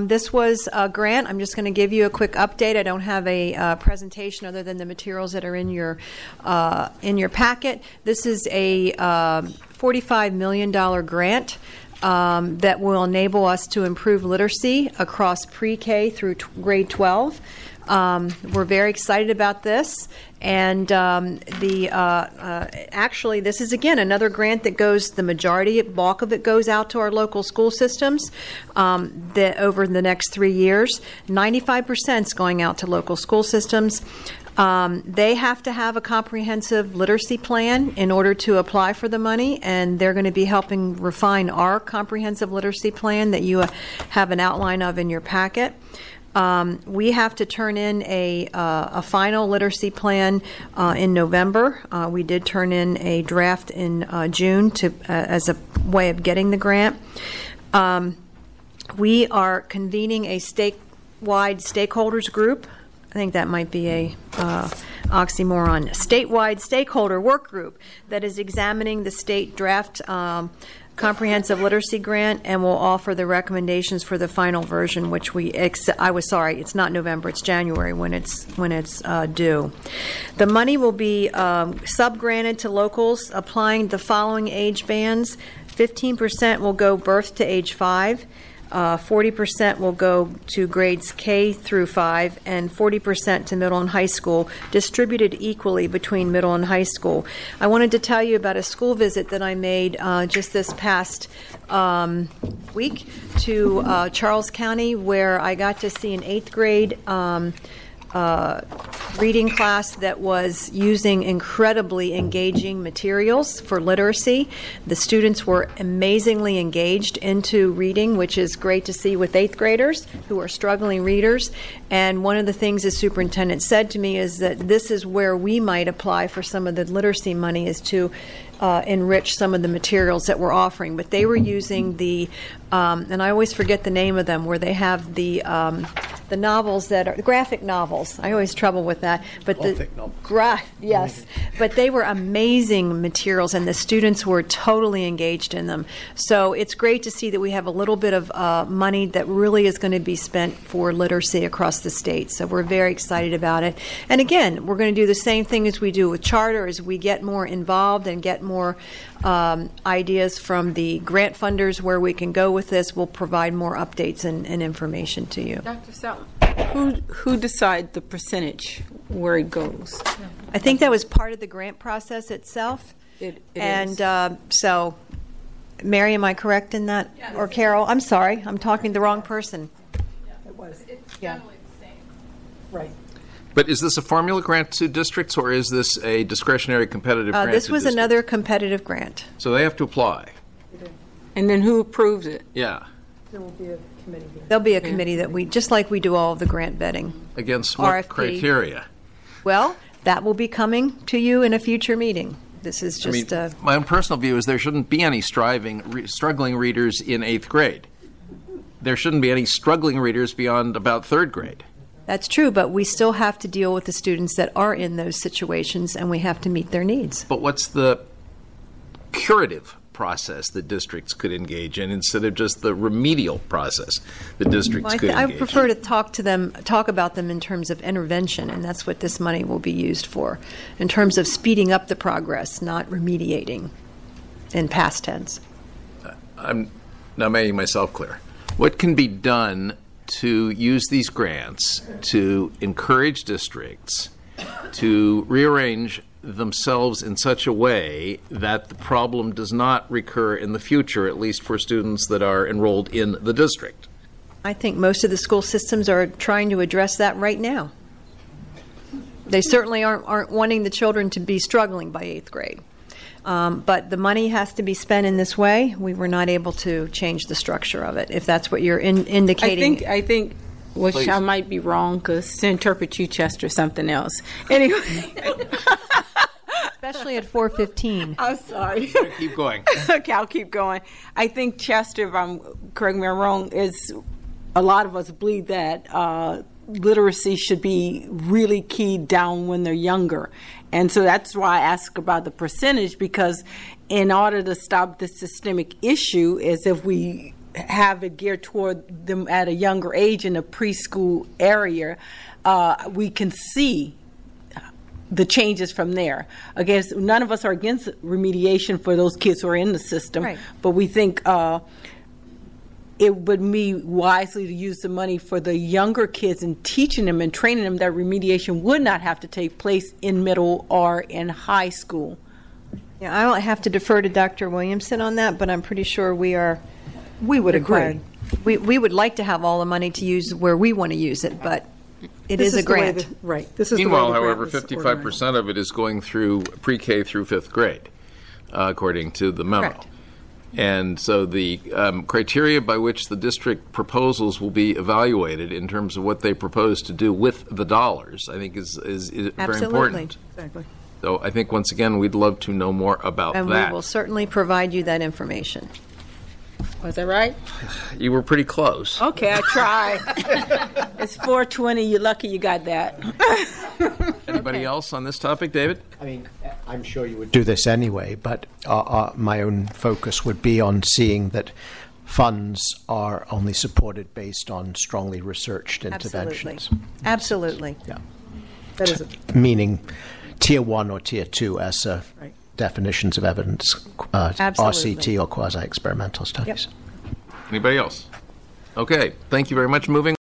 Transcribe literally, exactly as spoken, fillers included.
Um, this was a grant. I'm just going to give you a quick update. I don't have a uh, presentation other than the materials that are in your uh, in your packet. This is a um, forty-five million dollars grant um, that will enable us to improve literacy across pre-K through t- grade twelve. Um, we're very excited about this, and um, the uh, uh, actually this is again another grant that goes, the majority bulk of it goes out to our local school systems. Um, that over the next three years, ninety-five percent is going out to local school systems. Um, they have to have a comprehensive literacy plan in order to apply for the money, and they're going to be helping refine our comprehensive literacy plan that you uh, have an outline of in your packet. Um, we have to turn in a, uh, a final literacy plan uh, in November. Uh, we did turn in a draft in uh, June to uh, as a way of getting the grant. Um, we are convening a statewide stakeholders group. I think that might be a uh, oxymoron. Statewide stakeholder work group that is examining the state draft um, comprehensive literacy grant, and will offer the recommendations for the final version, which we ex- I was sorry, it's not November, it's January when it's when it's uh, due. The money will be um, sub-granted to locals applying the following age bands. fifteen percent will go birth to age five. Uh, forty percent will go to grades K through five, and forty percent to middle and high school, distributed equally between middle and high school. I wanted to tell you about a school visit that I made uh, just this past um, week to uh, Charles County, where I got to see an eighth grade um, uh, reading class that was using incredibly engaging materials for literacy. The students were amazingly engaged into reading, which is great to see with eighth graders who are struggling readers. And one of the things the superintendent said to me is that this is where we might apply for some of the literacy money, is to Uh, enrich some of the materials that we're offering. But they were using the, um, and I always forget the name of them, where they have the um, the novels that are graphic novels. I always trouble with that. But the gra- yes, but they were amazing materials, and the students were totally engaged in them. So it's great to see that we have a little bit of uh, money that really is going to be spent for literacy across the state. So we're very excited about it. And again, we're going to do the same thing as we do with charter, as we get more involved and get more um, ideas from the grant funders where we can go with this. We'll provide more updates and, and information to you. Doctor Selton, who who decides the percentage where it goes? I think that was part of the grant process itself. It, it and is. Uh, so, Mary, am I correct in that? Yes. Or Carol? I'm sorry, I'm talking to the wrong person. Yeah. It was. It's Yeah. generally the same. Right. But is this a formula grant to districts, or is this a discretionary competitive Uh, grant this to was districts? another competitive grant. So they have to apply. And then who approves it? Yeah. There will be a committee here. There'll be a committee that we, just like we do all of the grant vetting. Against what R F P. criteria? Well, that will be coming to you in a future meeting. This is I mean, just uh, my own personal view is there shouldn't be any striving, re- struggling readers in eighth grade. There shouldn't be any struggling readers beyond about third grade. that's true, but we still have to deal with the students that are in those situations, and we have to meet their needs. But what's the curative process that districts could engage in instead of just the remedial process that districts Well, I, could th- I engage prefer in? to talk to them, talk about them in terms of intervention, and that's what this money will be used for, in terms of speeding up the progress, not remediating in past tense. I'm now making myself clear. What can be done to use these grants to encourage districts to rearrange themselves in such a way that the problem does not recur in the future, at least for students that are enrolled in the district? I think most of the school systems are trying to address that right now. They certainly aren't, aren't wanting the children to be struggling by eighth grade. Um, but the money has to be spent in this way. We were not able to change the structure of it, if that's what you're in, I indicating. think, I think, which Please. I might be wrong, because to interpret you, Chester, something else. Anyway. Especially at four fifteen. I'm sorry. Keep going. Okay, I'll keep going. I think Chester, if I'm correct me if I'm wrong, is a lot of us believe that uh, literacy should be really keyed down when they're younger. And so that's why I ask about the percentage, because in order to stop this systemic issue, is if we have it geared toward them at a younger age in the preschool area, uh, we can see the changes from there. Again, none of us are against remediation for those kids who are in the system, Right. but we think uh, it would be wisely to use the money for the younger kids and teaching them and training them that remediation would not have to take place in middle or in high school. Yeah, I'll have to defer to Doctor Williamson on that, but I'm pretty sure we are. We would required. agree. We we would like to have all the money to use where we want to use it, but it This is a the way grant. the- Right. This is the way Meanwhile, the grant however, was fifty-five organized. percent of it is going through pre-K through fifth grade, uh, according to the memo. Correct. And so the um, criteria by which the district proposals will be evaluated in terms of what they propose to do with the dollars, I think is, is, is very Absolutely. important. Exactly. So I think, once again, we'd love to know more about And that. we will certainly provide you that information. Was that right? You were pretty close. Okay, I tried. It's four twenty. You're lucky you got that. Anybody else on this topic, David? I mean, I'm sure you would do this anyway, but uh, uh, my own focus would be on seeing that funds are only supported based on strongly researched Absolutely. interventions. Absolutely. Yeah. That is it. Meaning tier one or tier two as uh, Right. definitions of evidence, uh, Absolutely. R C T or quasi-experimental studies. Anybody else? Okay, thank you very much. Moving